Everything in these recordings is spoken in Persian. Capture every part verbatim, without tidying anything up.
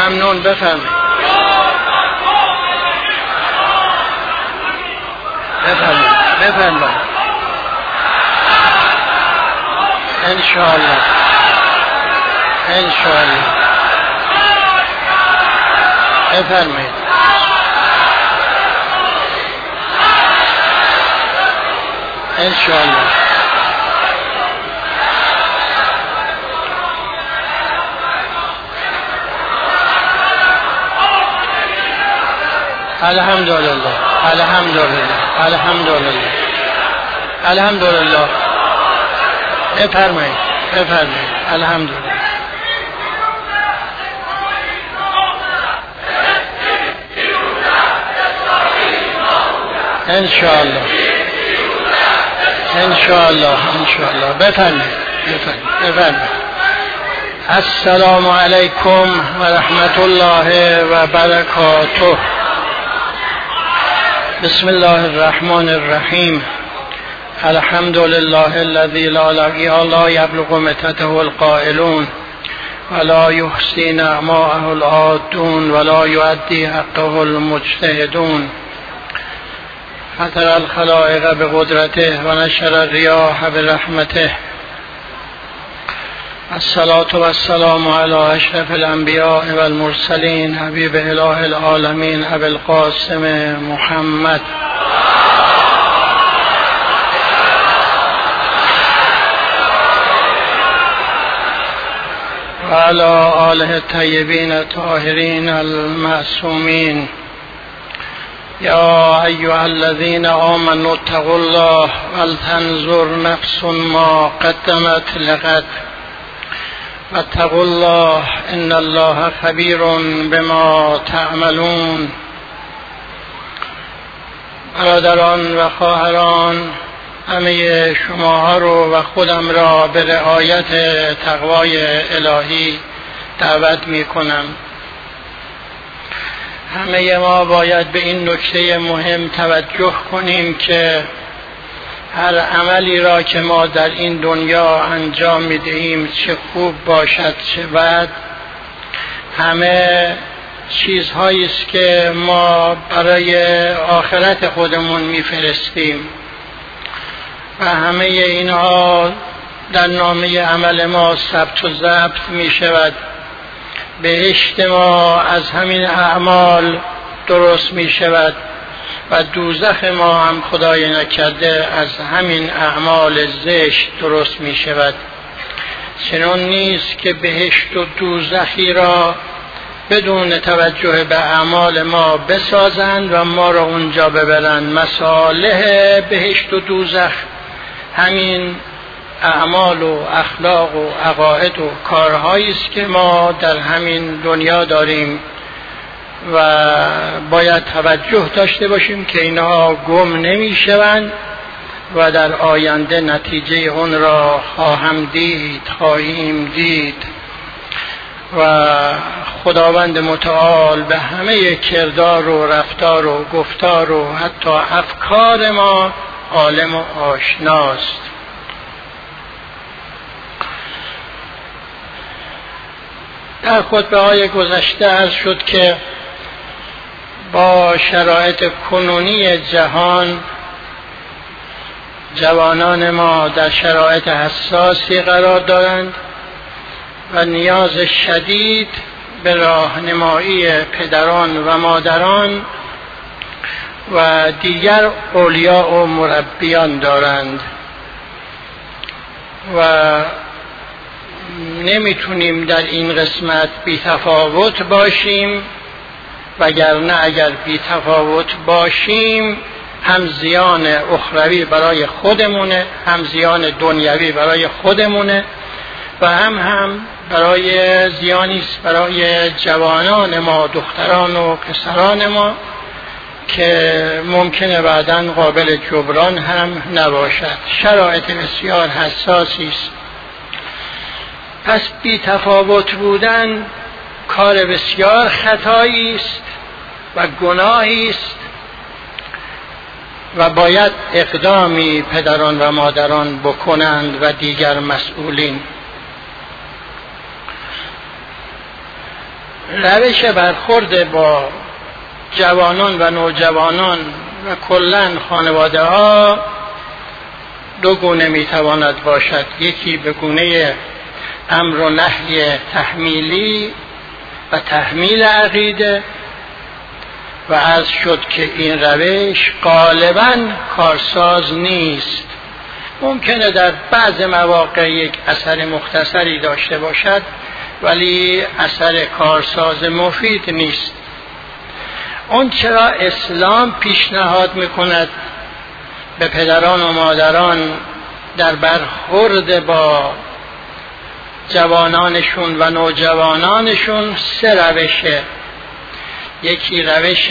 ممنون. بفرمایید بفرمایید بفرمایید. انشاءالله انشاءالله. بفرمایید. انشاءالله. الحمدلله الحمدلله الحمدلله الحمدلله. بفرمایید بفرمایید. الحمدلله. انشاءالله انشاءالله انشاءالله. بفرمایید بفرمایید. السلام علیکم و رحمت الله و برکاته. بسم الله الرحمن الرحیم. الحمد لله الذي لا يبلغ متته القائلون ولا يحصي نعماءه العادون ولا يؤدي حقه المجتهدون. فطر الخلائق بقدرته و نشر الرياح برحمته. الصلاة والسلام على اشرف الانبیاء والمرسلین حبیب اله العالمین ابی القاسم محمد و علی آله الطیبین الطاهرین المعصومین. یا ایها الذین آمنوا اتقوا الله ولتنظر نفس ما قدمت لغد واتقوا الله ان الله خبیر بما تعملون. برادران و خواهران، همه شماها رو و خودم را به رعایت تقوای الهی دعوت می کنم. همه ما باید به این نکته مهم توجه کنیم که هر عملی را که ما در این دنیا انجام می‌دهیم، چه خوب باشد چه بد، همه چیزهایی است که ما برای آخرت خودمون می‌فرستیم و همه اینها در نامه عمل ما ثبت و ضبط می‌شود. بهشت ما از همین اعمال درست می‌شود و دوزخ ما هم خدای نکرده از همین اعمال زشت درست می شود. چنان نیست که بهشت و دوزخی را بدون توجه به اعمال ما بسازند و ما را اونجا ببرند. مصالح بهشت و دوزخ همین اعمال و اخلاق و عقاید و کارهایی است که ما در همین دنیا داریم و باید توجه داشته باشیم که اینها گم نمی شوند و در آینده نتیجه اون را خواهم دید خواهیم دید. و خداوند متعال به همه کردار و رفتار و گفتار و حتی افکار ما عالم و آشناست. در خطبه‌های گذشته عرض شد که با شرایط کنونی جهان جوانان ما در شرایط حساسی قرار دارند و نیاز شدید به راهنمایی پدران و مادران و دیگر اولیاء و مربیان دارند و نمیتونیم در این قسمت بی تفاوت باشیم، وگرنه اگر بی تفاوت باشیم هم زیان اخروی برای خودمونه، هم زیان دنیوی برای خودمونه و هم هم برای زیانیست برای جوانان ما، دختران و پسران ما که ممکنه بعداً قابل جبران هم نباشد. شرایط بسیار حساسی است. پس بی تفاوت بودن کار بسیار خطایی است و گناهی است و باید اقدامی پدران و مادران بکنند و دیگر مسئولین. روش برخورد با جوانان و نوجوانان و کلاً خانواده ها دو گونه میتواند باشد. یکی به گونه امر و نهی تحمیلی و تحمیل عقیده و عرض شد که این روش غالباً کارساز نیست. ممکنه در بعض مواقع یک اثر مختصری داشته باشد ولی اثر کارساز مفید نیست. اون چرا اسلام پیشنهاد میکند به پدران و مادران در برخورد با جوانانشون و نوجوانانشون سه روشه. یکی روش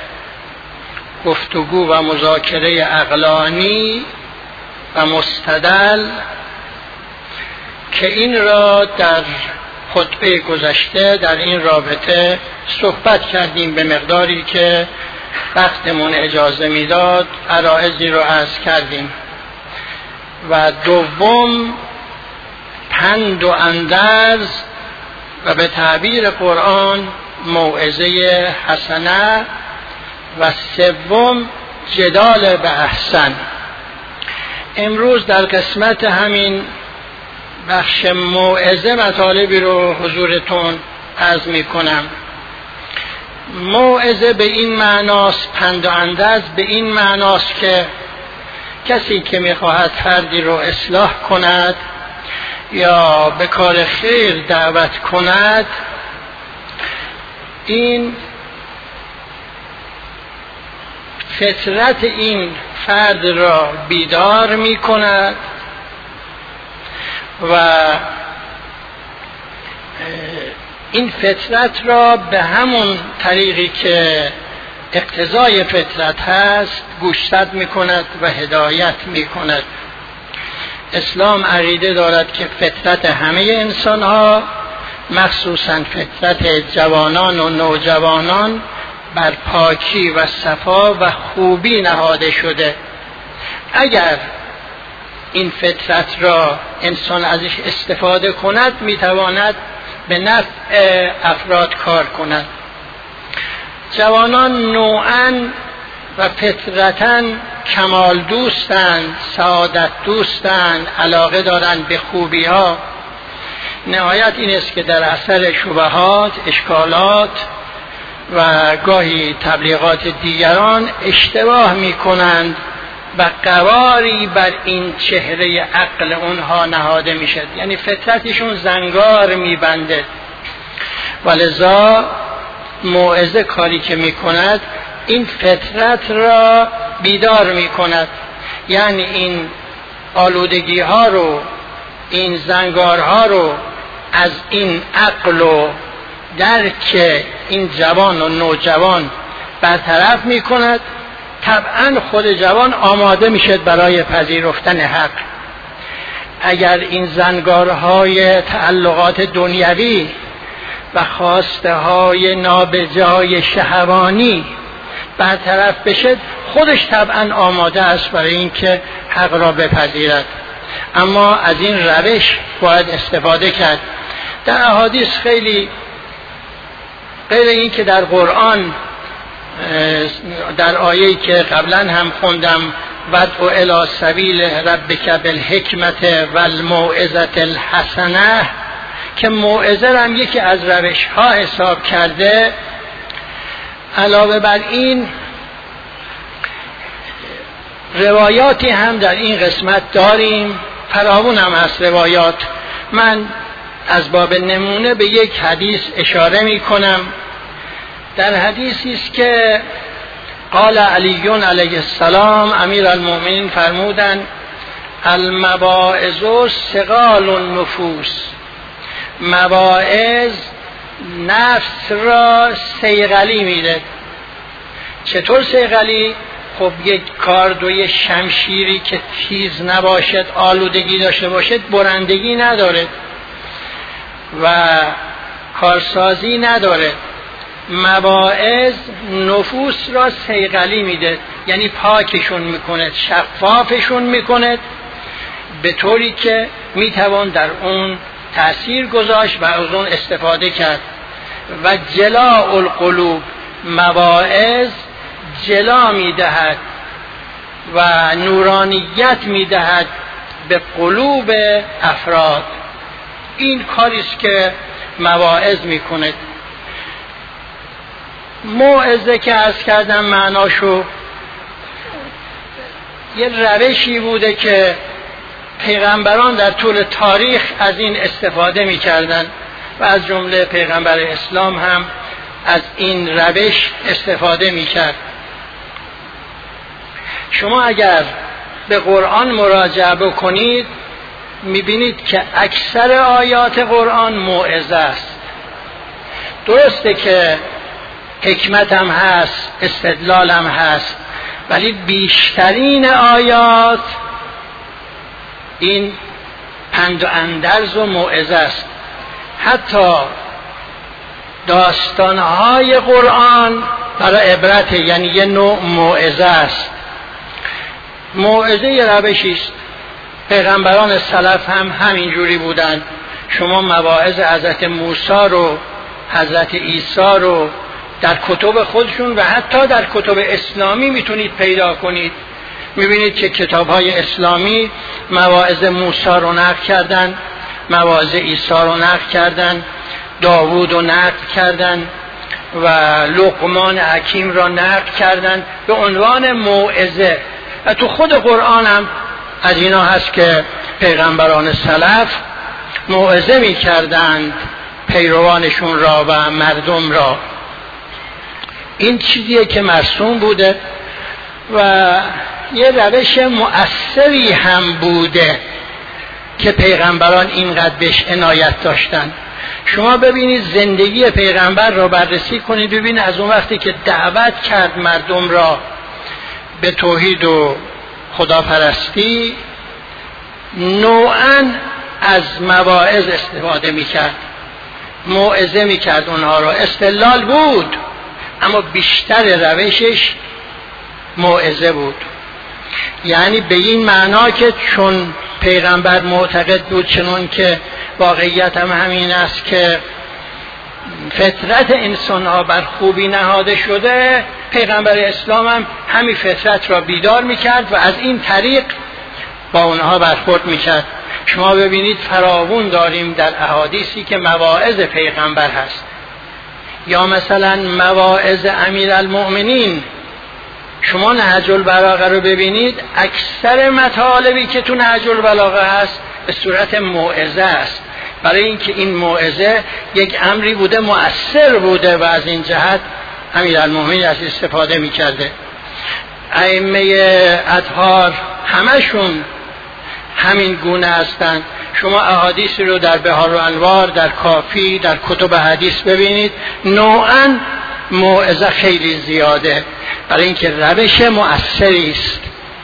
گفتگو و مذاکره عقلانی و مستدل که این را در خطبه گذشته در این رابطه صحبت کردیم به مقداری که وقتمون اجازه میداد، عرائضی رو عرض کردیم. و دوم پند و اندرز و به تعبیر قرآن موعظه حسنه و سوم جدال به احسن. امروز در قسمت همین بخش موعظه مطالبی رو حضورتون عرض می کنم. موعظه به این معناست، پند و اندرز به این معناست که کسی که می خواهد فردی رو اصلاح کند یا به کار خیر دعوت کند، این فطرت این فرد را بیدار می کند و این فطرت را به همون طریقی که اقتضای فطرت هست گوشزد می کند و هدایت می کند. اسلام عقیده دارد که فطرت همه انسان ها مخصوصاً فطرت جوانان و نوجوانان بر پاکی و صفا و خوبی نهاده شده. اگر این فطرت را انسان ازش استفاده کند میتواند به نفع افراد کار کند. جوانان نوعاً و فطرتاً کمال دوستند، سعادت دوستند، علاقه دارند به خوبی ها. نهایت این است که در اثر شبهات، اشکالات و گاهی تبلیغات دیگران اشتباه می کنند و قواری بر این چهره عقل اونها نهاده می شد، یعنی فطرتشون زنگار می بنده. ولذا موعظه کاری که می کند این فطرت را بیدار می کند، یعنی این آلودگی ها رو، این زنگارها رو از این عقل و درک این جوان و نوجوان برطرف می کند. طبعا خود جوان آماده می شد برای پذیرفتن حق. اگر این زنگارهای تعلقات دنیوی و خواسته های نابجای شهوانی برطرف بشد، خودش طبعا آماده است برای اینکه حق را بپذیرد. اما از این روش باید استفاده کرد. در احادیث خیلی غیر این که در قرآن در آیه‌ای که قبلا هم خوندم ودعو الی سبیل ربک بالحکمت والموعظة الحسنه که موعظه هم یکی از روش ها حساب کرده، علاوه بر این روایاتی هم در این قسمت داریم، فراوان هم هست روایات. من از باب نمونه به یک حدیث اشاره می کنم. در حدیثی است که قال علی علیه السلام، امیر المؤمنین فرمودند المواعظ ثقال النفوس، مواعظ نفس را صیقلی میده. چطور صیقلی؟ خب یک کاردوی شمشیری که تیز نباشد، آلودگی داشته باشد، برندگی نداره و کارسازی نداره. مواعظ نفوس را صیقلی میده، یعنی پاکشون میکنه، شفافشون میکنه به طوری که میتوان در اون تأثیر گذاشت و از اون استفاده کرد. و جلاء القلوب، مواعظ جلا میدهد و نورانیت میدهد به قلوب افراد. این کاریست که مواعظ میکنه. موعظه که عرض کردم معناشو یه روشی بوده که پیغمبران در طول تاریخ از این استفاده میکردن و از جمله پیغمبر اسلام هم از این روش استفاده میکرد. شما اگر به قرآن مراجعه بکنید میبینید که اکثر آیات قرآن موعظه است. درسته که حکمت هم هست، استدلال هم هست، ولی بیشترین آیات این پند و اندرز و موعظه است. حتی داستانهای قرآن برای عبرت، یعنی یه نوع موعظه است. موعظه یه روشی است. پیغمبران سلف هم همینجوری بودند. شما مواعظ حضرت موسی رو، حضرت عیسی رو در کتب خودشون و حتی در کتب اسلامی میتونید پیدا کنید. میبینید که کتاب‌های اسلامی مواعظ موسی رو نقل کردن، مواعظ عیسی رو نقل کردن، داوود رو نقل کردن و لقمان حکیم را نقل کردن به عنوان موعظه. و تو خود قرآن هم از اینا هست که پیغمبران سلف موعظه می کردند پیروانشون را و مردم را. این چیزیه که مرسوم بوده و یه روش مؤثری هم بوده که پیغمبران اینقدر بهش عنایت داشتن. شما ببینید زندگی پیغمبر را بررسی کنید، ببینید از اون وقتی که دعوت کرد مردم را به توحید و خداپرستی، نوعاً از مواعظ استفاده میکرد، موعظه میکرد اونها را. استدلال بود اما بیشتر روشش موعظه بود. یعنی به این معنا که چون پیغمبر معتقد بود، چنون که واقعیت هم همین است که فطرت انسان ها بر خوبی نهاده شده، پیغمبر اسلام هم همین فطرت را بیدار میکرد و از این طریق با اونها برخورد میکرد. شما ببینید فراوون داریم در احادیثی که مواعظ پیغمبر هست، یا مثلا مواعظ امیرالمؤمنین. شما نهج البلاغه رو ببینید، اکثر مطالبی که تو نهج البلاغه هست به صورت موعظه است، برای اینکه این موعظه یک امری بوده مؤثر بوده و از این جهت امیرالمؤمنین از استفاده میکرده. ائمه اطهار همشون همین گونه هستند. شما احادیث رو در بهار و انوار، در کافی، در کتب حدیث ببینید، نوعاً موعظه خیلی زیاده، برای اینکه روش مؤثری است.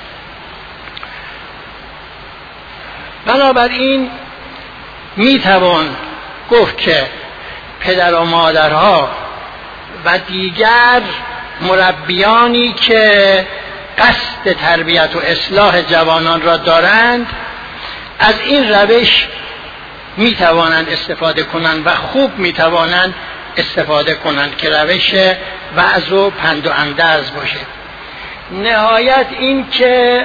بنابراین میتوان گفت که پدر و مادرها و دیگر مربیانی که قصد تربیت و اصلاح جوانان را دارند از این روش میتوانند استفاده کنند و خوب میتوانند استفاده کنند که روش وعظ و پند و اندرز باشه. نهایت این که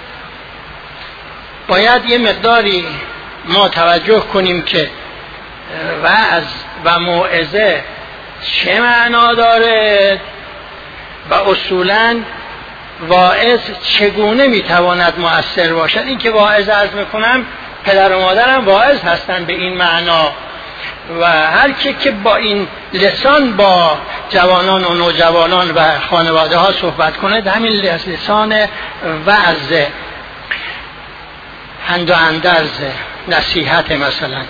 باید یه مقداری ما توجه کنیم که وعظ و موعظه چه معنا داره و اصولاً واعظ چگونه میتواند مؤثر باشد. این که واعظ عرض میکنم پدر و مادرم واعظ هستند به این معنا و هر کی که با این لسان با جوانان و نوجوانان و خانواده ها صحبت کنه همین لسان وعظ، پند و اندرز، نصیحت. مثلا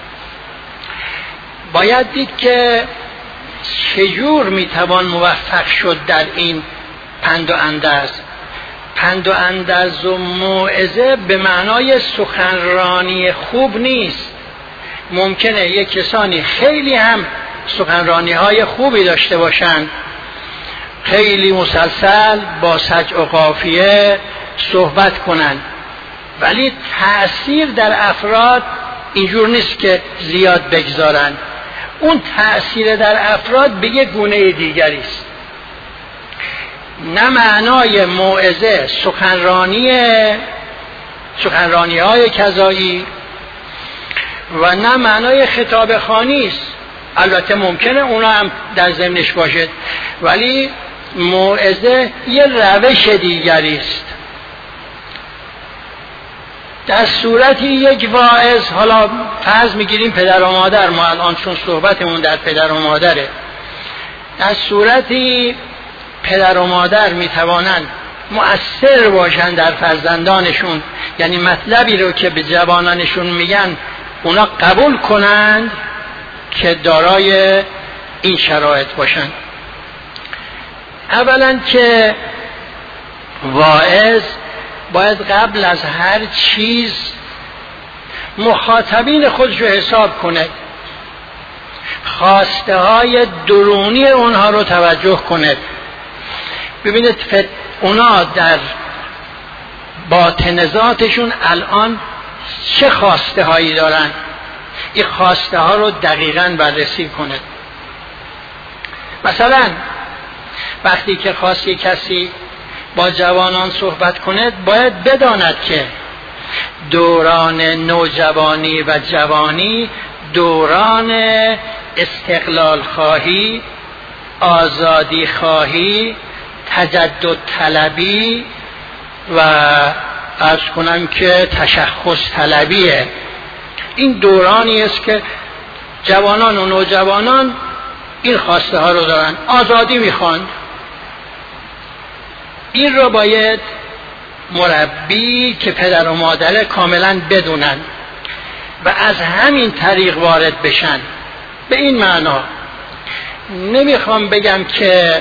باید دید که چجور میتوان موفق شد در این پند و اندرز. پند و اندرز و موعظه به معنای سخنرانی خوب نیست. ممکنه یک کسانی خیلی هم سخنرانی های خوبی داشته باشند، خیلی مسلسل با سجع و قافیه صحبت کنند، ولی تأثیر در افراد اینجور نیست که زیاد بگذارند. اون تأثیر در افراد به یک گونه دیگری است. نه معنای موعظه سخنرانی سخنرانی های کذایی و نه معنای خطاب خوانی است. البته ممکنه اونا هم در ضمنش باشد، ولی موعظه یه روش دیگری است. در صورتی یک واعظ، حالا فرض میگیریم پدر و مادر، ما الان چون صحبتمون در پدر و مادره، در صورتی پدر و مادر میتوانند مؤثر باشن در فرزندانشون، یعنی مطلبی رو که به جوانانشون میگن اونا قبول کنند، که دارای این شرایط باشن. اولا که واعظ باید قبل از هر چیز مخاطبین خودش رو حساب کنه، خواسته های درونی اونها رو توجه کنه. ببینید اونا در باطن ذاتشون الان چه خواسته هایی دارن، این خواسته ها رو دقیقاً بررسی کنه. مثلا وقتی که خواسته کسی با جوانان صحبت کنه، باید بداند که دوران نوجوانی و جوانی دوران استقلال خواهی، آزادی خواهی، تجدد طلبی و عرض کنم که تشخص طلبیه. این دورانی است که جوانان و نوجوانان این خواسته ها رو دارن، آزادی میخوان. این رو باید مربی که پدر و مادر کاملا بدونن و از همین طریق وارد بشن. به این معنا نمیخوام بگم که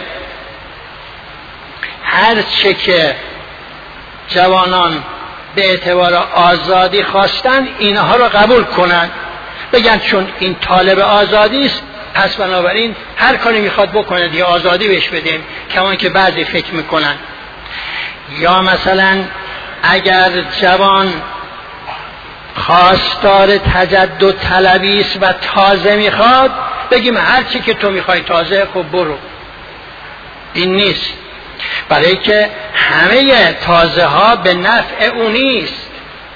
هر چه که جوانان به اعتبار آزادی خواستن اینها رو قبول کنن، بگن چون این طالب آزادی است پس بنابراین هر کاری میخواد بکنه دیگه آزادی بهش بدیم، کمان که بعضی فکر میکنن. یا مثلا اگر جوان خواستار تجدد طلبی است و تازه میخواد، بگیم هر چی که تو میخوای تازه، خب برو. این نیست، برای که همه تازه ها به نفع او نیست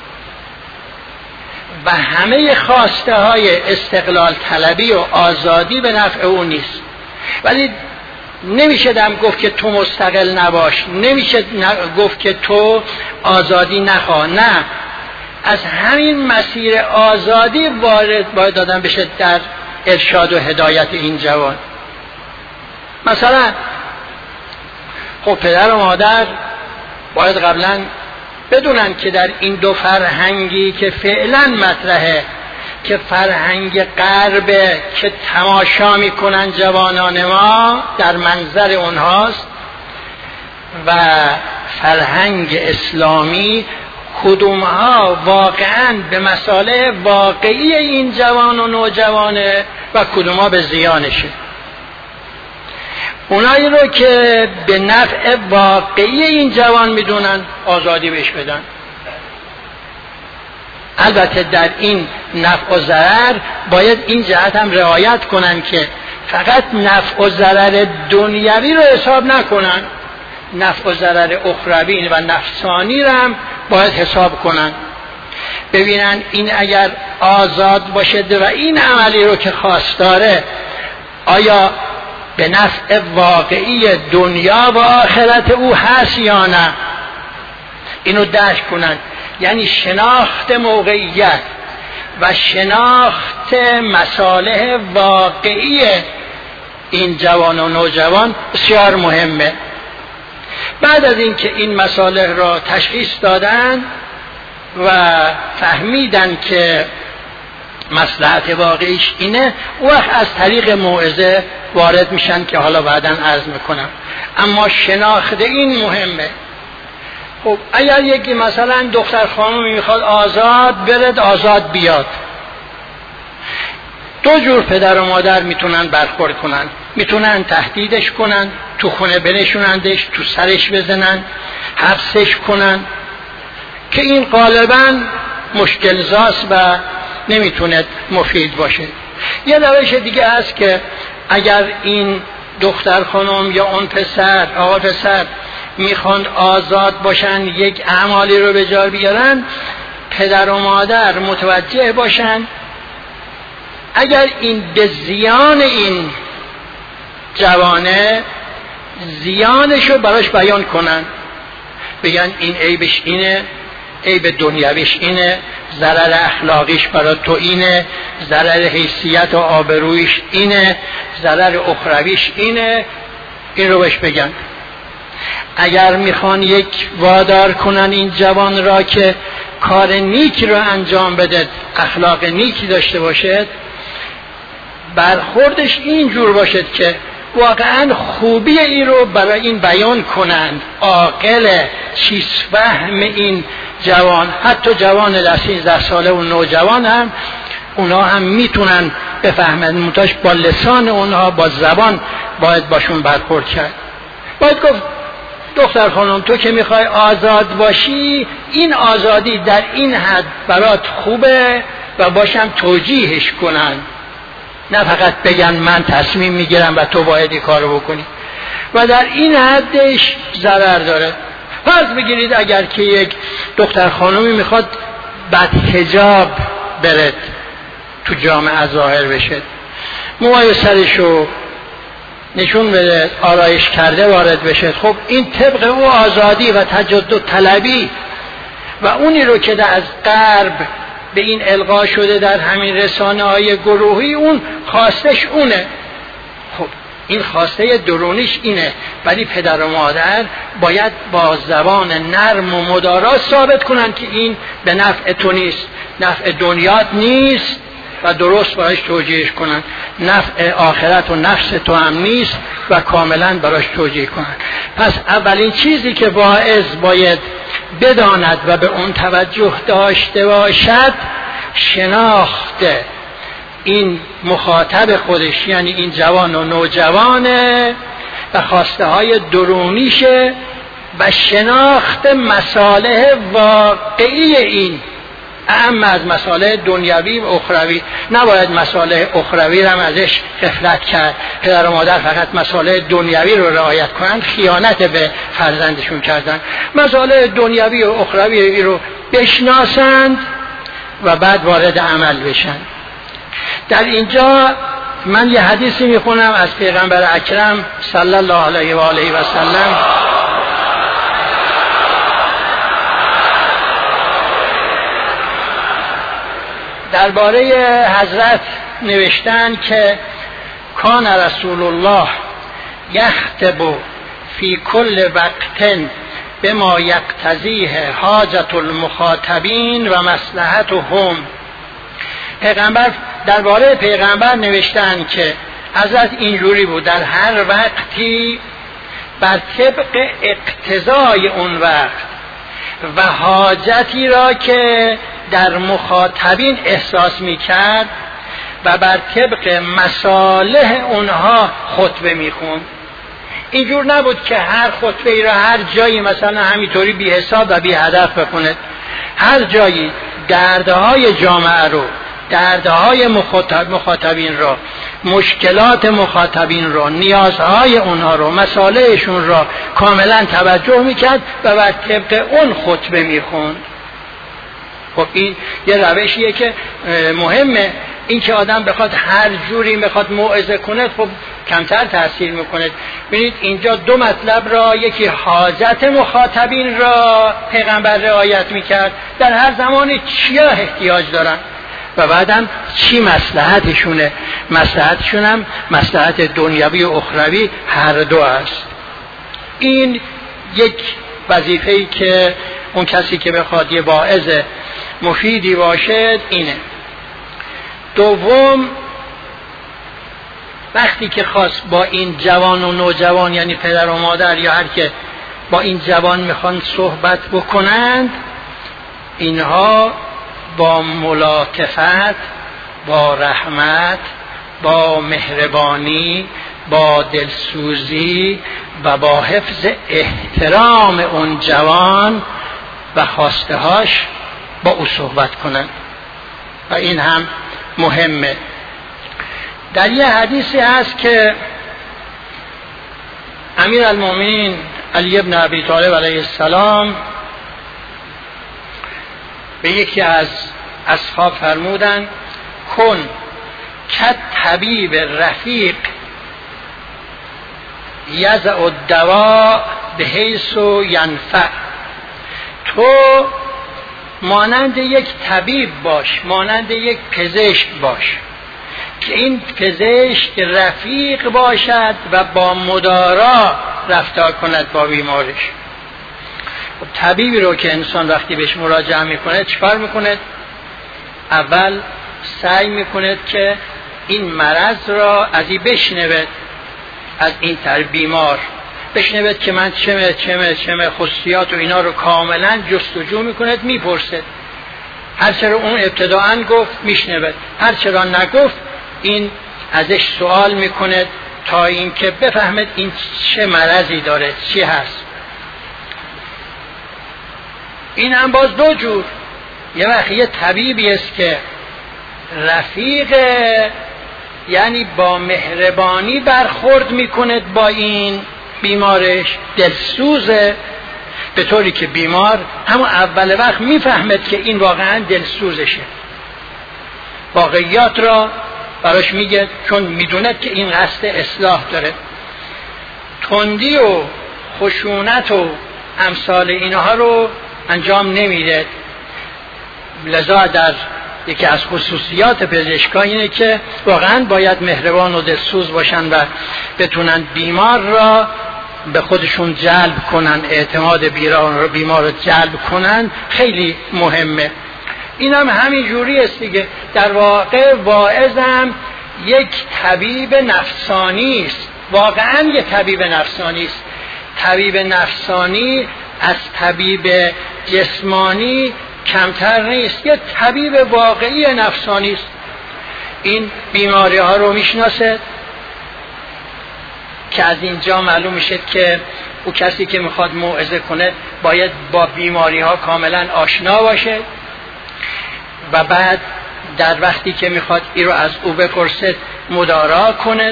و همه خواسته های استقلال طلبی و آزادی به نفع او نیست. ولی نمیشه دم گفت که تو مستقل نباش، نمیشه گفت که تو آزادی نخواه. نه، از همین مسیر آزادی وارد باید دادن بشه در ارشاد و هدایت این جوان. مثلا خب پدر و مادر باید قبلا بدونن که در این دو فرهنگی که فعلا مطرحه، که فرهنگ غربه که تماشا میکنن جوانان ما در منظر اونهاست، و فرهنگ اسلامی، کدومها واقعا به مصالح واقعی این جوان و نوجوانه و کدومها به زیانشه. اونایی رو که به نفع واقعی این جوان میدونن آزادی بهش بدن. البته در این نفع و ضرر باید این جهت هم رعایت کنن که فقط نفع و ضرر دنیوی رو حساب نکنن، نفع و ضرر اخروی و نفسانی رو هم باید حساب کنن. ببینن این اگر آزاد باشه و این عملی رو که خواستاره آیا به نفع واقعی دنیا و آخرت او هست یا نه، اینو درک کنن. یعنی شناخت موقعیت و شناخت مصالح واقعی این جوان و نوجوان بسیار مهمه. بعد از اینکه این مصالح را تشخیص دادن و فهمیدن که مصلحت واقعیش اینه، وقت از طریق موعظه وارد میشن که حالا بعداً عرض میکنم. اما شناخت این مهمه. خب اگر یکی مثلا دختر خانومی میخواد آزاد برد، آزاد بیاد، دو جور پدر و مادر میتونن برخورد کنن. میتونن تهدیدش کنن، تو خونه بنشونندش، تو سرش بزنن، حبسش کنن، که این غالبا مشکل زاست و نمیتونه مفید باشه. یه روش دیگه هست که اگر این دختر خانم یا اون پسر، آقا پسر میخوان آزاد باشن، یک اعمالی رو به جا بیارن، پدر و مادر متوجه باشن اگر این به زیان این جوانه، زیانشو براش بیان کنن، بگن این عیبش اینه، عیب دنیاویش اینه، ضرر اخلاقیش برای تو اینه، ضرر حیثیت و آبرویش اینه، ضرر اخرویش اینه، این رو بهش بگن. اگر میخوان یک وادار کنن این جوان را که کار نیکی رو انجام بده، اخلاق نیکی داشته باشد، برخوردش اینجور باشد که واقعا خوبی این رو برای این بیان کنند. عاقل چیز فهم این جوان، حتی جوان در سیزده ساله و نوجوان هم، اونا هم میتونن بفهمند، منتاش با لسان اونها، با زبان باید باشون برخورد کرد. باید گفت دختر خانم تو که میخوای آزاد باشی، این آزادی در این حد برات خوبه و باشم توجیهش کنن، نه فقط بگن من تصمیم میگیرم و تو باید این کارو بکنی. و در این حدش ضرر داره. فرض بگیرید اگر که یک دختر خانمی میخواد بعد حجاب برد تو جامعه ظاهر بشه، موهای سرشو نشون بده، آرایش کرده وارد بشه، خب این طبق او آزادی و تجدد طلبی و اونی رو که از غرب به این القا شده در همین رسانه های گروهی، اون خواستش اونه. خب این خواسته درونیش اینه، ولی پدر و مادر باید با زبان نرم و مدارا ثابت کنن که این به نفع تو نیست، نفع دنیات نیست و درست براش توجیهش کنن، نفع آخرت و نفس تو هم نیست و کاملا براش توجیه کنن. پس اولین چیزی که واعظ باید بداند و به اون توجه داشته باشد، شناخت این مخاطب خودش، یعنی این جوان و نوجوانه و خواسته های درونیشه و شناخت مصالح واقعی این، اهم از مصالح دنیوی و اخروی. نباید مصالح اخروی رو ازش غفلت کرد. پدر و مادر فقط مصالح دنیوی رو رعایت کنند، خیانت به فرزندشون کردن. مصالح دنیوی و اخروی رو بشناسند و بعد وارد عمل بشن. در اینجا من یه حدیثی میخونم از پیغمبر اکرم صلی الله علیه و آله و سلم درباره حضرت نوشتن که کان رسول الله یخطب فی کل وقت بما یقتضیه حاجت المخاطبین و مصلحتهم. پیغمبر درباره پیغمبر نوشتن که حضرت اینجوری بود، در هر وقتی بر طبق اقتضای اون وقت و حاجتی را که در مخاطبین احساس میکرد و بر طبق مصالح اونها خطبه میخوند. اینجور نبود که هر خطبه ای را هر جایی مثلا همینطوری بی حساب و بی هدف بخونه. هر جایی دردهای جامعه رو، دردهای مخاطب مخاطبین را، مشکلات مخاطبین را، نیازهای اونها را، مصالحشون را کاملا توجه میکرد و بر طبق اون خطبه میخوند. خب این یه روشیه که مهمه. این که آدم بخواد هر جوری بخواد موعظه کنه، خب کمتر تاثیر میکنه. ببینید اینجا دو مطلب را، یکی حاجت مخاطبین را پیغمبر رعایت میکرد، در هر زمانی چیا احتیاج دارن و بعدم چی مصلحتشونه. مصلحتشون هم مصلحت دنیوی و اخروی هر دو است. این یک وظیفه‌ای که اون کسی که بخواد یه واعظ مفیدی باشد اینه. دوم، وقتی که خواست با این جوان و نوجوان، یعنی پدر و مادر یا هر که با این جوان میخوان صحبت بکنند، اینها با ملاطفت، با رحمت، با مهربانی، با دلسوزی و با حفظ احترام اون جوان و خواسته هاش با او صحبت کنند و این هم مهمه. در یه حدیثی هست که امیر المومنین علی ابن ابی طالب علیه السلام به یکی از اصحاب فرمودن کن که طبیب رفیق یضع الدواء بحیث ینفع، تو مانند یک طبیب باش، مانند یک پزشک باش که این پزشک رفیق باشد و با مدارا رفتار کند با بیمارش. طبیبی رو که انسان وقتی بهش مراجعه میکنه چیکار میکنه؟ اول سعی میکنه که این مرض را از این بشنوه، از این تر بیمار بشنوه که من چمه چمه چمه خصوصیات و اینا رو کاملا جستجو میکنه، میپرسه. هر چرا اون ابتداعا گفت میشنوه، هر چرا نگفت این ازش سوال میکنه تا اینکه بفهمد این چه مرضی داره، چی هست. این هم باز دو جور، یه وقت یه طبیبی است که رفیق، یعنی با مهربانی برخورد میکنه با این بیمارش، دلسوزه، به طوری که بیمار همون اول وقت میفهمد که این واقعا دلسوزشه، واقعیات را براش میگه، چون میدونه که این قصد اصلاح داره. تندی و خشونت و امثال اینها رو انجام نمیده. لذا در یکی از خصوصیات پزشکان اینه که واقعا باید مهربان و دلسوز باشن و بتونن بیمار را به خودشون جلب کنن، اعتماد بیمار رو جلب کنن، خیلی مهمه. این هم همین جوری است دیگه. در واقع واعظم یک طبیب نفسانی است، واقعا یک طبیب نفسانی است. طبیب نفسانی از طبیب جسمانی کمتر نیست، یه طبیب واقعی نفسانی است. این بیماری ها رو میشناسه که از اینجا معلوم میشه که او کسی که میخواد موعظه کنه باید با بیماری ها کاملا آشنا باشه و بعد در وقتی که میخواد این رو از او بپرسه مدارا کنه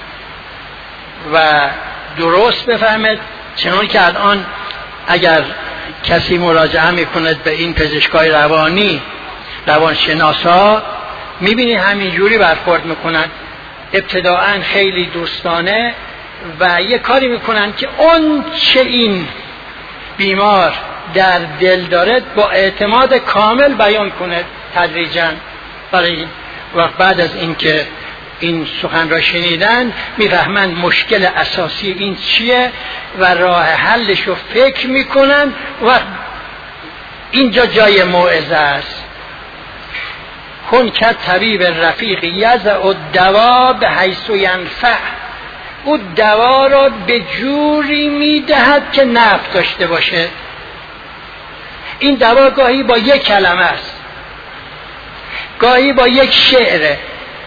و درست بفهمد. چنان که الان اگر کسی مراجعه میکنه به این پزشکای روانی، روانشناسا، میبینی همینجوری برخورد میکنن، ابتداعا خیلی دوستانه و یه کاری میکنن که اون چه این بیمار در دل داره با اعتماد کامل بیان کنه تدریجاً. برای این وقت بعد از اینکه این سخن را شنیدن میفهمن مشکل اساسی این چیه و راه حلش رو فکر میکنن و اینجا جای موعظه است. کن که طبیب رفیق یضع الدوا بحیث ینفع، او دوا را به جوری میدهد که نفع داشته باشه. این دوا گاهی با یک کلمه است، گاهی با یک شعره،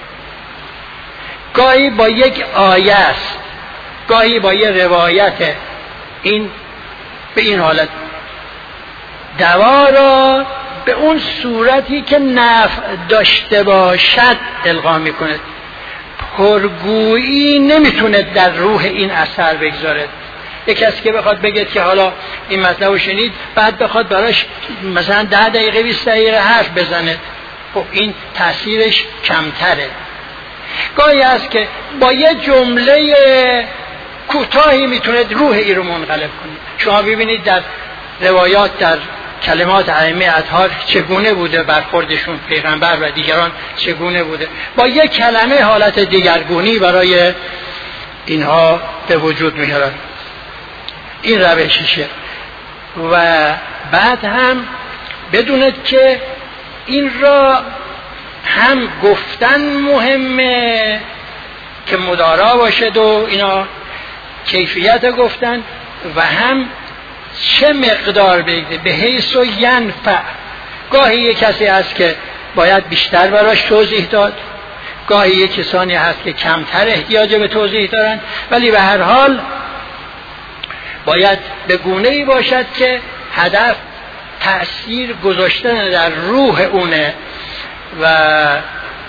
گاهی با یک آیه است، گاهی با یک روایت. این به این حالت دوا را به اون صورتی که نفع داشته باشد القا میکنه. پرگویی نمیتونه در روح این اثر بگذاره. یک کسی که بخواد بگه که حالا این مطلب رو شنید بعد بخواد براش مثلا ده دقیقه بیست دقیقه حرف بزنه، خب این تاثیرش کمتره. گاهی است که با یه جمله کوتاهی میتونه روح ای رو منقلب کنه. شما ببینید در روایات، در کلمات ائمه اطهار چگونه بوده برخوردشون، پیغمبر و دیگران چگونه بوده، با یک کلمه حالت دیگرگونی برای اینها به وجود میارن. این روششه. و بعد هم بدونید که این را هم گفتن مهمه که مدارا باشد و اینا کیفیت گفتن، و هم چه مقدار بگده به حیث و ینفع. گاهی یک کسی هست که باید بیشتر براش توضیح داد، گاهی یک کسانی هست که کمتر احتیاج به توضیح دارن، ولی به هر حال باید به گونه‌ای باشد که هدف تأثیر گذاشتن در روح اونه و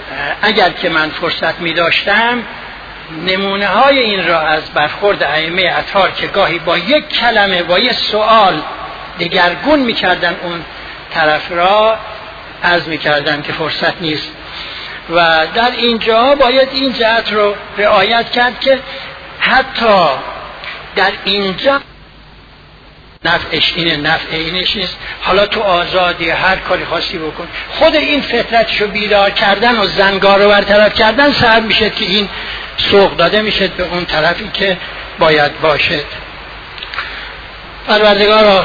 اگر که من فرصت می داشتم نمونه های این را از برخورد ائمه اطهار که گاهی با یک کلمه با یک سوال دگرگون می کردن اون طرف را عرض می کردن که فرصت نیست و در اینجا باید این جهت رو رعایت کرد که حتی در اینجا نفعش اینه نفع اینش نیست، حالا تو آزادی هر کاری خاصی بکن. خود این فطرتشو بیدار کردن و زنگار رو برطرف کردن سبب میشه که این سوق داده میشه به اون طرفی که باید باشد. پروردگارا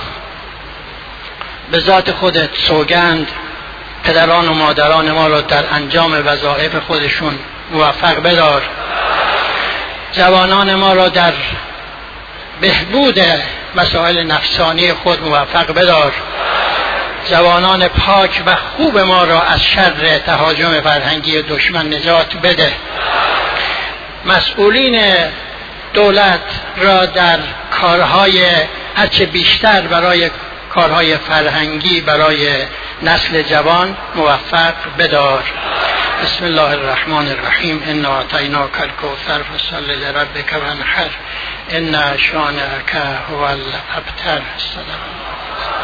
به ذات خودت سوگند پدران و مادران ما رو در انجام وظایف خودشون موفق بدار، جوانان ما را در بهبود مسائل نفسانی خود موفق بدار، جوانان پاک و خوب ما را از شر تهاجم فرهنگی دشمن نجات بده، مسئولین دولت را در کارهای هرچه بیشتر برای کارهای فرهنگی برای نسل جوان موفق بدار. بسم الله الرحمن الرحیم. انا اعطیناک الکوثر فصل لربک وانحر ان شانئک هو الابتر.